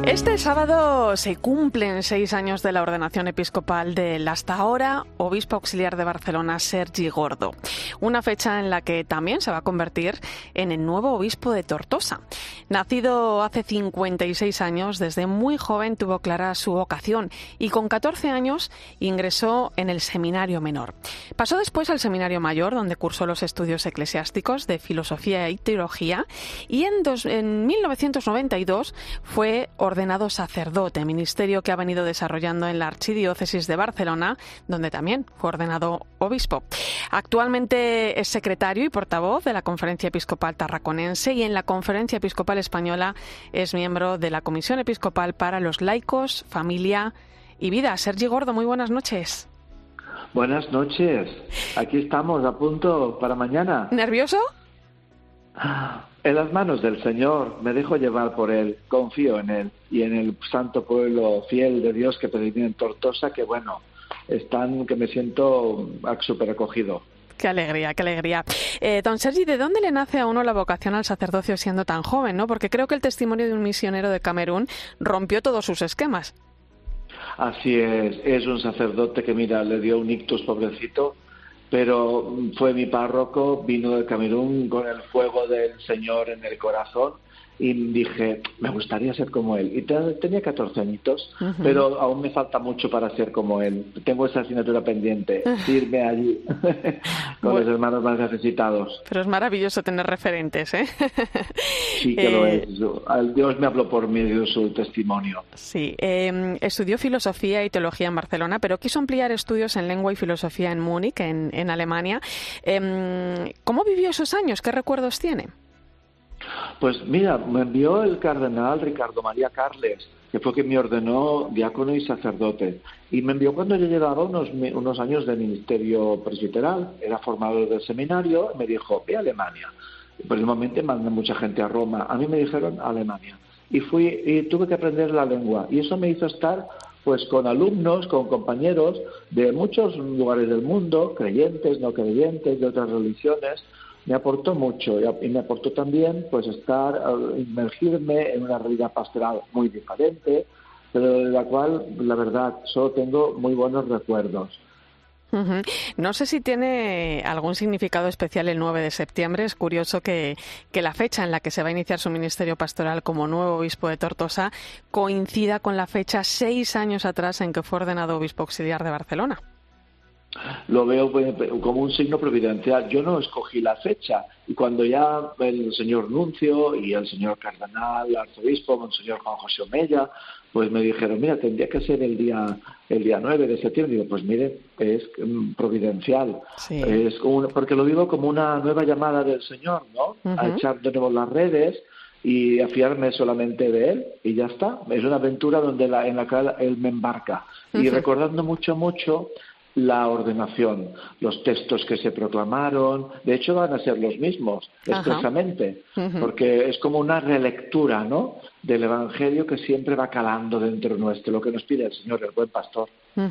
Este sábado se cumplen 6 años de la ordenación episcopal del hasta ahora obispo auxiliar de Barcelona, Sergi Gordo. Una fecha en la que también se va a convertir en el nuevo obispo de Tortosa. Nacido hace 56 años, desde muy joven tuvo clara su vocación y con 14 años ingresó en el seminario menor. Pasó después al seminario mayor, donde cursó los estudios eclesiásticos de filosofía y teología, y en 1992 fue ordenado sacerdote, ministerio que ha venido desarrollando en la Archidiócesis de Barcelona, donde también fue ordenado obispo. Actualmente es secretario y portavoz de la Conferencia Episcopal Tarraconense y en la Conferencia Episcopal Española es miembro de la Comisión Episcopal para los Laicos, Familia y Vida. Sergi Gordo, muy buenas noches. Buenas noches. Aquí estamos a punto para mañana. ¿Nervioso? En las manos del Señor, me dejo llevar por Él, confío en Él y en el santo pueblo fiel de Dios que peregrina en Tortosa, que bueno, que me siento súper acogido. Qué alegría, qué alegría. Don Sergi, ¿de dónde le nace a uno la vocación al sacerdocio siendo tan joven, no? Porque creo que el testimonio de un misionero de Camerún rompió todos sus esquemas. Así es un sacerdote que, mira, le dio un ictus, pobrecito, pero fue mi párroco, vino de Camerún con el fuego del Señor en el corazón y dije, me gustaría ser como él. Y tenía 14 añitos, pero aún me falta mucho para ser como él. Tengo esa asignatura pendiente, irme allí con los hermanos más necesitados. Pero es maravilloso tener referentes, ¿eh? Sí que lo es. Dios me habló por medio de su testimonio. Sí, estudió filosofía y teología en Barcelona, pero quiso ampliar estudios en lengua y filosofía en Múnich, en Alemania. ¿Cómo vivió esos años? ¿Qué recuerdos tiene? Pues mira, me envió el cardenal Ricardo María Carles, que fue quien me ordenó diácono y sacerdote. Y me envió cuando yo llevaba unos años de ministerio presbiteral, era formador del seminario, me dijo, ve a Alemania. Y precisamente mandan mucha gente a Roma. A mí me dijeron Alemania. Y fui y tuve que aprender la lengua. Y eso me hizo estar pues con alumnos, con compañeros de muchos lugares del mundo, creyentes, no creyentes, de otras religiones. Me aportó mucho y me aportó también pues inmergirme en una realidad pastoral muy diferente, pero de la cual, la verdad, solo tengo muy buenos recuerdos. No sé si tiene algún significado especial el 9 de septiembre. Es curioso que la fecha en la que se va a iniciar su ministerio pastoral como nuevo obispo de Tortosa coincida con la fecha 6 años atrás en que fue ordenado obispo auxiliar de Barcelona. Lo veo como un signo providencial. Yo no escogí la fecha y cuando ya el señor nuncio y el señor cardenal, el arzobispo, monseñor Juan José Omella, pues me dijeron, mira, tendría que ser el día 9 de septiembre. Digo, pues mire, es providencial. Sí. Porque lo vivo como una nueva llamada del Señor, ¿no? A echar de nuevo las redes y a fiarme solamente de Él y ya está. Es una aventura en la que Él me embarca. Y recordando mucho la ordenación, los textos que se proclamaron, de hecho van a ser los mismos, expresamente, porque es como una relectura, ¿no?, del Evangelio que siempre va calando dentro nuestro, lo que nos pide el Señor, el buen pastor.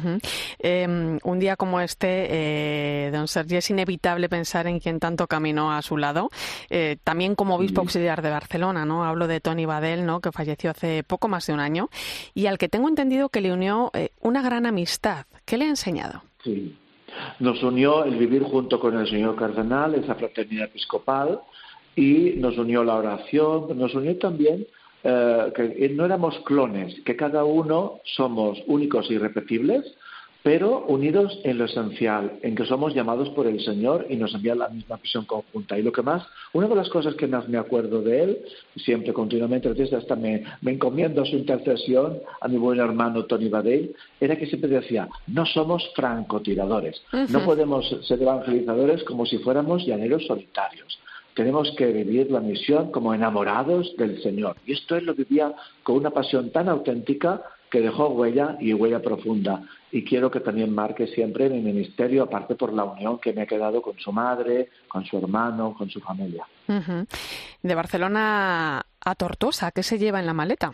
Un día como este, don Sergi, es inevitable pensar en quien tanto caminó a su lado, también como obispo auxiliar de Barcelona, ¿no? Hablo de Toni Badel, ¿no?, que falleció hace poco más de un año, y al que tengo entendido que le unió una gran amistad. ¿Qué le ha enseñado? Sí, nos unió el vivir junto con el señor cardenal, esa fraternidad episcopal, y nos unió la oración, nos unió también que no éramos clones, que cada uno somos únicos e irrepetibles, pero unidos en lo esencial, en que somos llamados por el Señor y nos envía la misma misión conjunta. Y una de las cosas que más me acuerdo de él, siempre continuamente, hasta me encomiendo a su intercesión, a mi buen hermano Toni Badell, era que siempre decía, no somos francotiradores, no podemos ser evangelizadores como si fuéramos llaneros solitarios. Tenemos que vivir la misión como enamorados del Señor. Y esto él lo vivía con una pasión tan auténtica que dejó huella y huella profunda. Y quiero que también marque siempre mi ministerio, aparte por la unión que me ha quedado con su madre, con su hermano, con su familia. De Barcelona a Tortosa, ¿qué se lleva en la maleta?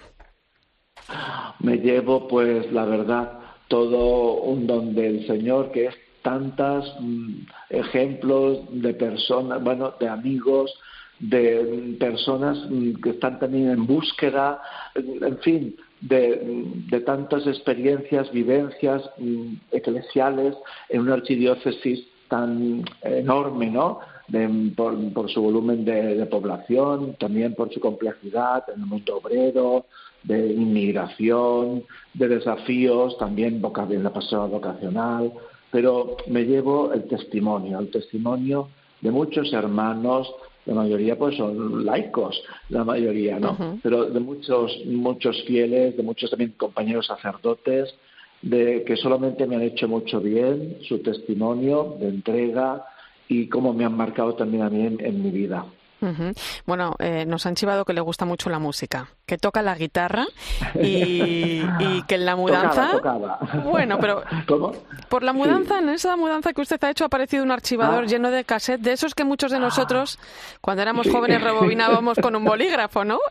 Me llevo, pues, la verdad, todo un don del Señor, que es tantos ejemplos de personas, de amigos, de personas que están también en búsqueda, en fin, de tantas experiencias, vivencias eclesiales en una archidiócesis tan enorme, ¿no? Por su volumen de población, también por su complejidad en el mundo obrero, de inmigración, de desafíos, también en la pasada vocacional, pero me llevo el testimonio de muchos hermanos, la mayoría pues son laicos, la mayoría, ¿no? Uh-huh. Pero de muchos fieles, de muchos también compañeros sacerdotes, de que solamente me han hecho mucho bien, su testimonio de entrega y cómo me han marcado también a mí en mi vida. Uh-huh. Bueno, nos han chivado que le gusta mucho la música, que toca la guitarra y que en la mudanza... Tocaba. Bueno, pero ¿Cómo? por la mudanza, Sí. en esa mudanza que usted ha hecho ha aparecido un archivador lleno de cassettes, de esos que muchos de nosotros, cuando éramos jóvenes, rebobinábamos con un bolígrafo, ¿no?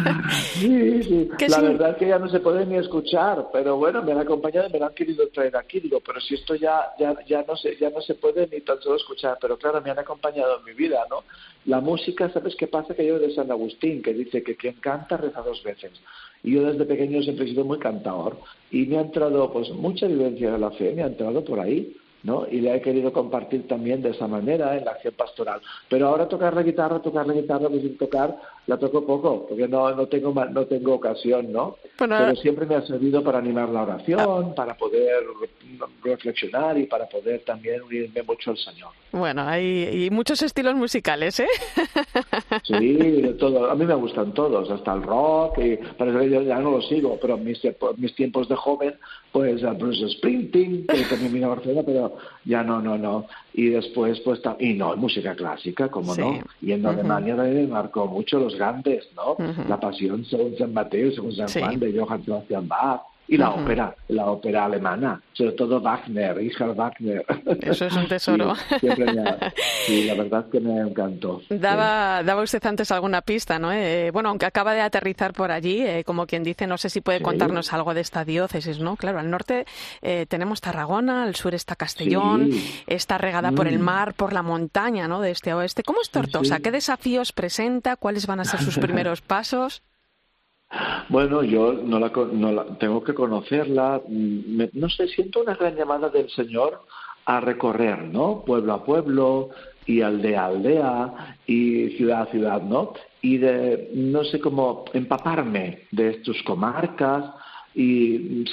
Sí. La verdad es que ya no se puede ni escuchar, pero bueno, me han acompañado y me lo han querido traer aquí, digo, pero si esto ya no se puede ni tan solo escuchar, pero claro, me han acompañado en mi vida, ¿no? La música, ¿sabes qué pasa? Que yo de San Agustín, que dice que quien canta reza 2 veces. Y yo desde pequeño siempre he sido muy cantador. Y me ha entrado, pues, mucha vivencia de la fe, me ha entrado por ahí, ¿no? Y le he querido compartir también de esa manera en la acción pastoral. Pero ahora tocar la guitarra, pues sin tocar, la toco poco, porque no tengo ocasión, ¿no? Bueno, pero siempre me ha servido para animar la oración, para poder reflexionar y para poder también unirme mucho al Señor. Bueno, hay muchos estilos musicales, ¿eh? Sí, de todo. A mí me gustan todos, hasta el rock, y parece que yo ya no lo sigo, pero en mis tiempos de joven, pues a Bruce Springsteen, que también vino a Barcelona, pero ya no. Y después, pues, música clásica, como sí. no. Y en Alemania también me marcó mucho los grandes, ¿no? Uh-huh. La Pasión según San Mateo, según San Juan, de Johann Sebastian Bach. Y la ópera alemana, sobre todo Wagner, Richard Wagner. Eso es un tesoro. Sí, la verdad que me encantó. Daba usted antes alguna pista, ¿no? Bueno, aunque acaba de aterrizar por allí, como quien dice, no sé si puede contarnos algo de esta diócesis, ¿no? Claro, al norte tenemos Tarragona, al sur está Castellón, está regada por el mar, por la montaña, ¿no? De este a oeste. ¿Cómo es Tortosa? ¿Qué desafíos presenta? ¿Cuáles van a ser sus primeros pasos? Bueno, yo no la tengo que conocerla. No sé, siento una gran llamada del Señor a recorrer, ¿no? Pueblo a pueblo y aldea a aldea y ciudad a ciudad, ¿no? Y de, no sé cómo empaparme de tus comarcas y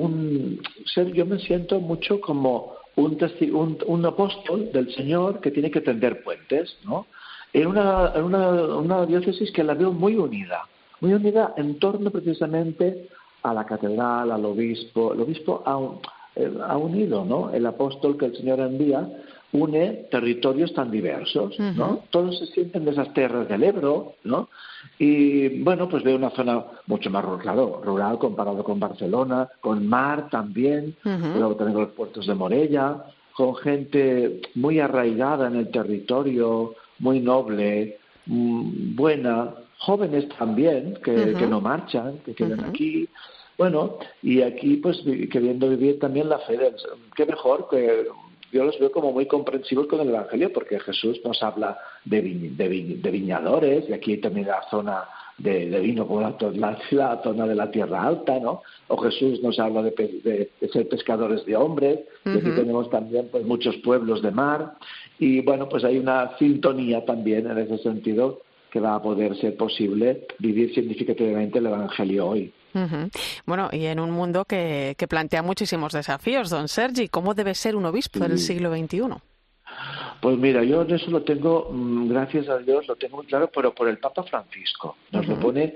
yo me siento mucho como un apóstol del Señor que tiene que tender puentes, ¿no? En una diócesis que la veo muy unida en torno precisamente a la catedral, al obispo. El obispo ha unido, ¿no? El apóstol que el Señor envía une territorios tan diversos, ¿no? Uh-huh. Todos se sienten de esas tierras del Ebro, ¿no? Y, bueno, pues veo una zona mucho más rural comparado con Barcelona, con mar también, luego también con los puertos de Morella, con gente muy arraigada en el territorio, muy noble, buena, jóvenes también que no marchan, que quedan aquí. Bueno, y aquí pues queriendo vivir también la fe qué mejor que yo los veo como muy comprensivos con el Evangelio, porque Jesús nos habla de viñadores, y aquí también la zona de vino como la zona de la tierra alta, ¿no? O Jesús nos habla de ser pescadores de hombres, y aquí tenemos también pues muchos pueblos de mar, y bueno, pues hay una sintonía también en ese sentido que va a poder ser posible vivir significativamente el Evangelio hoy. Uh-huh. Bueno, y en un mundo que plantea muchísimos desafíos, don Sergi, ¿cómo debe ser un obispo del siglo XXI? Pues mira, yo en eso lo tengo, gracias a Dios, lo tengo muy claro, pero por el Papa Francisco. Nos lo pone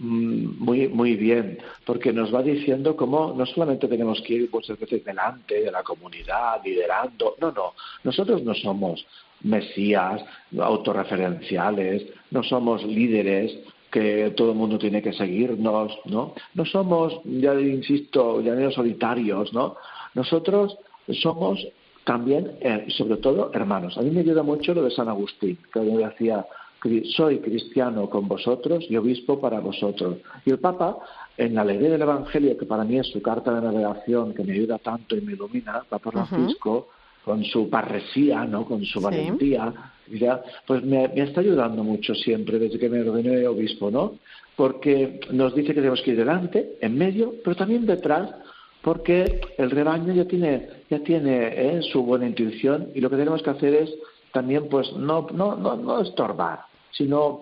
muy bien, porque nos va diciendo cómo no solamente tenemos que ir muchas veces delante de la comunidad, liderando, no, nosotros no somos mesías, autorreferenciales, no somos líderes que todo el mundo tiene que seguirnos, ¿no? No somos, ya insisto, llaneros solitarios, ¿no? Nosotros somos también, sobre todo, hermanos. A mí me ayuda mucho lo de San Agustín, que decía, soy cristiano con vosotros y obispo para vosotros. Y el Papa, en la alegría del Evangelio, que para mí es su carta de navegación, que me ayuda tanto y me ilumina, Papa Francisco, su parresía, ¿no? Con su valentía, ya, pues me está ayudando mucho siempre desde que me ordené obispo, ¿no? Porque nos dice que tenemos que ir delante, en medio, pero también detrás, porque el rebaño ya tiene su buena intuición, y lo que tenemos que hacer es también pues no estorbar, sino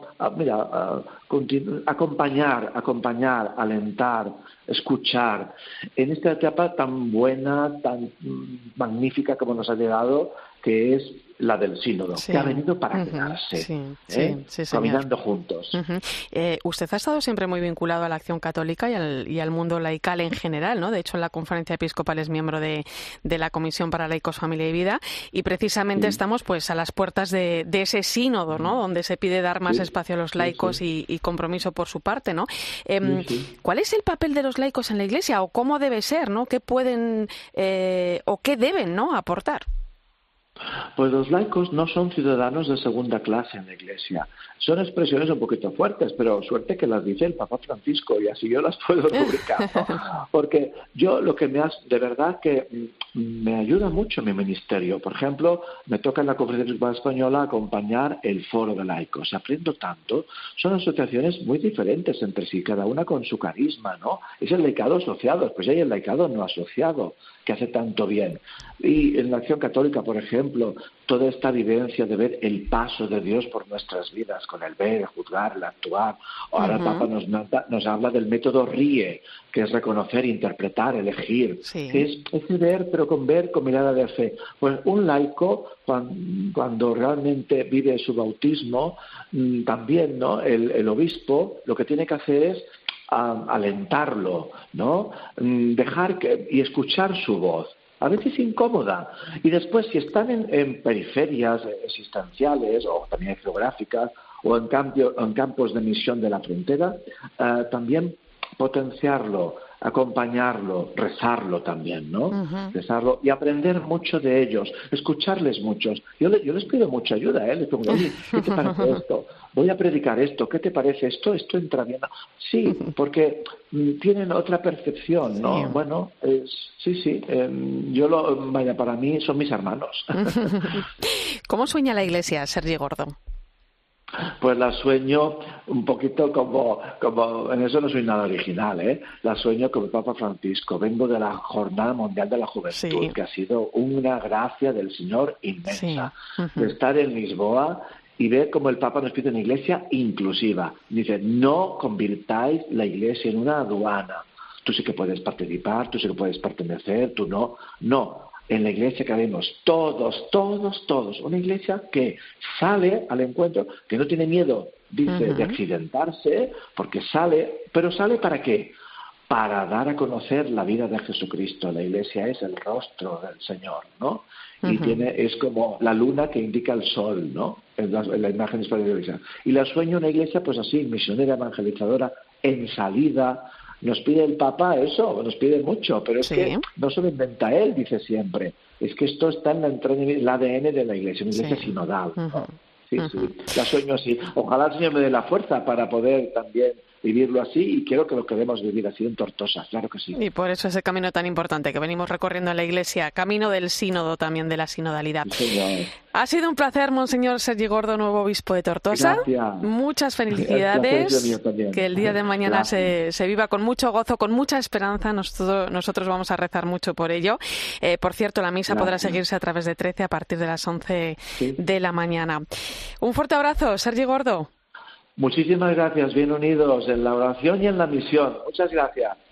acompañar, alentar, escuchar en esta etapa tan buena, tan magnífica como nos ha llegado, que es la del sínodo, que ha venido para quedarse, caminando juntos. Usted ha estado siempre muy vinculado a la acción católica y al mundo laical en general, ¿no? De hecho, en la Conferencia Episcopal es miembro de la Comisión para Laicos, Familia y Vida, y precisamente estamos pues a las puertas de ese sínodo, ¿no? Donde se pide dar más espacio a los laicos y compromiso por su parte, ¿no? ¿Cuál es el papel de los laicos en la Iglesia, o cómo debe ser, ¿no? ¿Qué pueden o qué deben, ¿no?, aportar? Pues los laicos no son ciudadanos de segunda clase en la Iglesia. Son expresiones un poquito fuertes, pero suerte que las dice el Papa Francisco, y así yo las puedo rubricar, ¿no? Porque yo de verdad que me ayuda mucho mi ministerio. Por ejemplo, me toca en la Conferencia Episcopal Española acompañar el Foro de Laicos. Aprendo tanto. Son asociaciones muy diferentes entre sí, cada una con su carisma, ¿no? Es el laicado asociado, pues hay el laicado no asociado, que hace tanto bien. Y en la acción católica, por ejemplo, toda esta vivencia de ver el paso de Dios por nuestras vidas, con el ver, el juzgar, el actuar. Ahora el Papa nos habla del método RIE, que es reconocer, interpretar, elegir, que es ese ver, pero con mirada de fe. Pues un laico, cuando realmente vive su bautismo, también, ¿no? El obispo lo que tiene que hacer es alentarlo, ¿no? Dejar y escuchar su voz, a veces incómoda, y después, si están en periferias existenciales o también geográficas, o en campos de misión de la frontera, también potenciarlo, acompañarlo, rezarlo también, ¿no? Rezarlo y aprender mucho de ellos, escucharles mucho. Yo les pido mucha ayuda, les pregunto, oye, ¿qué te parece esto? Voy a predicar esto, ¿qué te parece esto? ¿Esto entra bien? Sí, porque tienen otra percepción, ¿no? Sí. Bueno, para mí son mis hermanos. ¿Cómo sueña la Iglesia, Sergi Gordo? Pues la sueño un poquito como en eso no soy nada original, ¿eh? La sueño como el Papa Francisco. Vengo de la Jornada Mundial de la Juventud, que ha sido una gracia del Señor inmensa, de estar en Lisboa y ver cómo el Papa nos pide una iglesia inclusiva. Dice, no convirtáis la iglesia en una aduana. Tú sí que puedes participar, tú sí que puedes pertenecer, tú no. No. En la iglesia cabemos todos. Una iglesia que sale al encuentro, que no tiene miedo, dice, de accidentarse, porque pero ¿sale para qué? Para dar a conocer la vida de Jesucristo. La iglesia es el rostro del Señor, ¿no? Y es como la luna que indica el sol, ¿no? En la imagen de la iglesia. Y la sueño una iglesia, pues así, misionera, evangelizadora, en salida. Nos pide el Papa eso, nos pide mucho, pero es que no se lo inventa él, dice siempre. Es que esto está en el ADN de la Iglesia, una Iglesia sinodal, ¿no? Sí, la sueño así. Ojalá el Señor me dé la fuerza para poder también vivirlo así, y quiero que lo queremos vivir así en Tortosa, claro que sí. Y por eso ese camino tan importante que venimos recorriendo en la Iglesia, camino del sínodo también, de la sinodalidad. Sí, ha sido un placer, Monseñor Sergi Gordo, nuevo obispo de Tortosa. Gracias. Muchas felicidades. Que el día de mañana se viva con mucho gozo, con mucha esperanza. Nosotros vamos a rezar mucho por ello. Por cierto, la misa podrá seguirse a través de 13 a partir de las 11 de la mañana. Un fuerte abrazo, Sergi Gordo. Muchísimas gracias, bien unidos en la oración y en la misión. Muchas gracias.